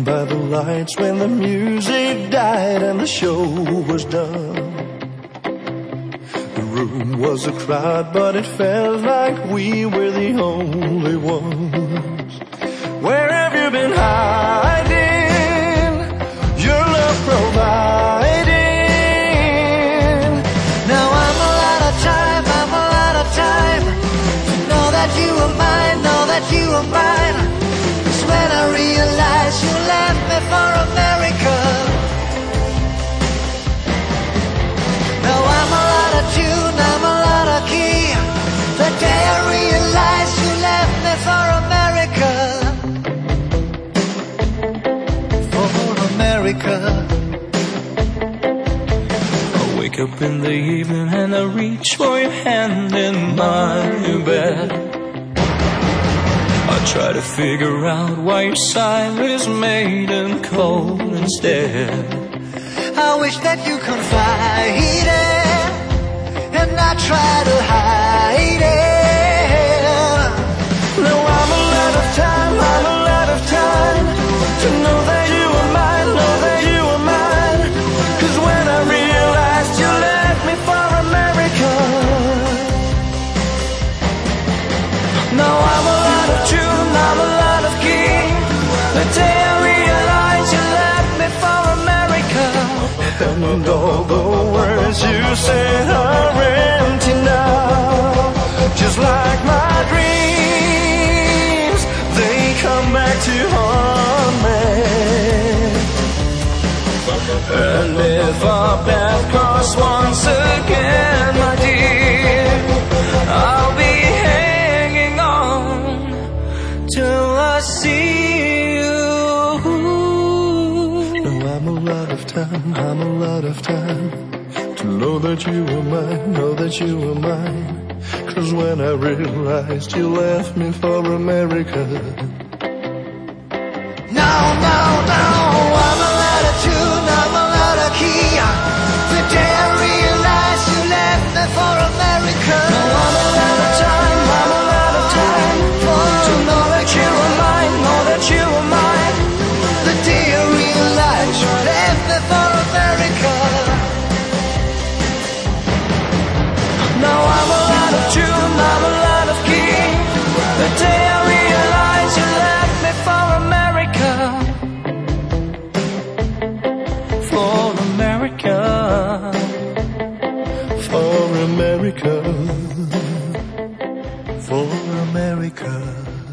by the lights when the music died and the show was done. The room was a crowd, but it felt like we were the only ones. Where have you been hiding? Your love providing. Now I'm out of time to know that you are mine, know that you are mine. 'Cause when I realized you left me for America, now I'm out of tune, I'm out of key. The day I realized you left me for America, for America. I wake up in the evening and I reach for your hand in my bed. I try to figure out why your silence made and cold instead. I wish that you confide it, and I try to hide it. Now I'm out of time to know that you are mine, know that you are mine. 'Cause when I realized you left me for America, now I'm out of tune, I'm out of key. The day I realized you left me for America, and all the words you said are empty now. Just like my dreams, they come back to haunt me. And if our path cross once again, my dear, I'll be hanging on till I see you. Now I'm out of time to know that you are mine, know that you are mine. 'Cause when I realized you left me for America, No, I'm out of tune, I'm out of key. The day I realized you left me for America, now I'm out of time to know that you are mine, know that you are mine. the day I realized you left me for America. Now I'm out of tune, I'm out of key. The day I realized you left me for America, for America, for America, for America.